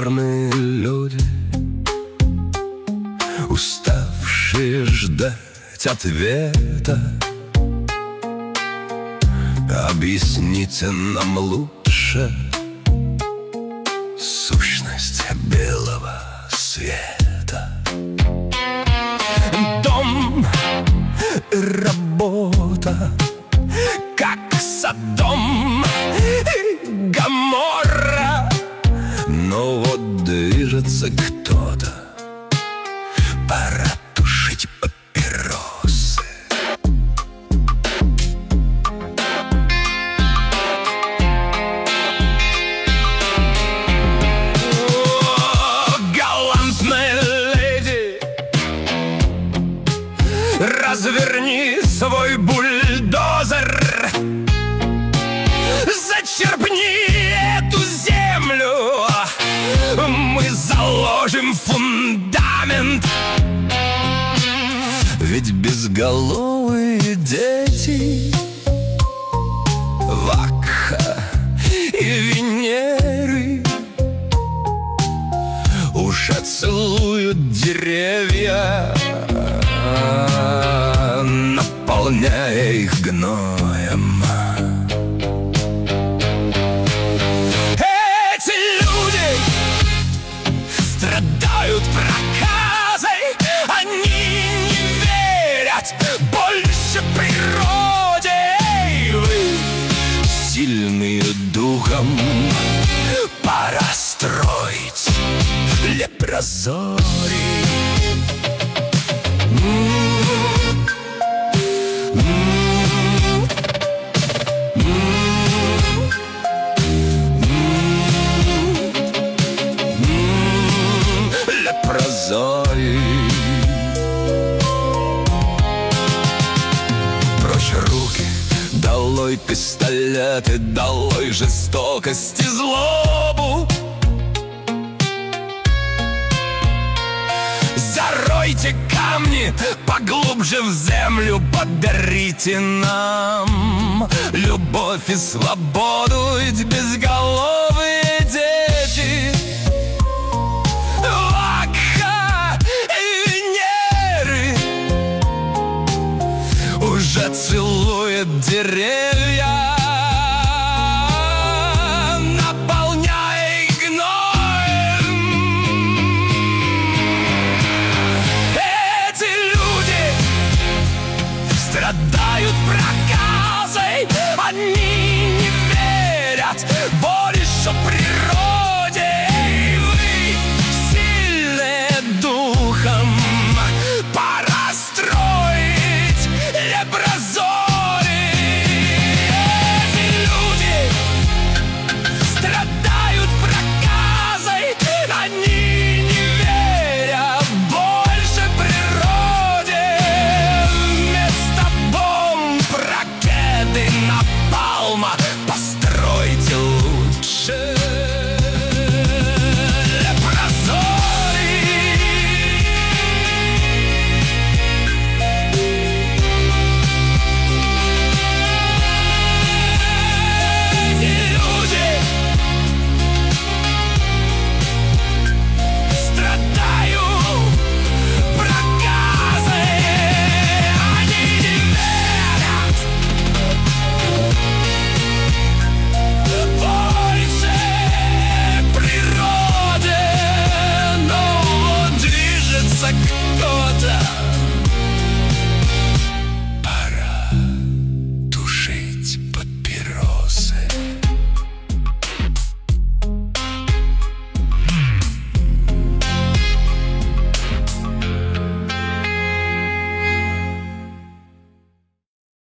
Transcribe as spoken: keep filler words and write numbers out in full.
покорные люди, уставшие ждать ответа. Объясните нам лучше сущность белого света. Дом, работа, как Содом и Гоморра. Но вот движется кто-то, пора тушить папиросы. О, галантная леди, разверни свой бульдозер, зачерпни эту землю, мы заложим фундамент. Ведь безголовые дети Вакха и Венеры уже целуют деревья, наполняя их гноем. Страдают проказой, они не верят больше природе. Эй, вы, сильные духом, пора строить лепрозорий. Лепрозорий. Прочь руки, долой пистолеты, долой жестокость и злобу. Заройте камни поглубже в землю, подарите нам любовь и свободу, ведь безголовые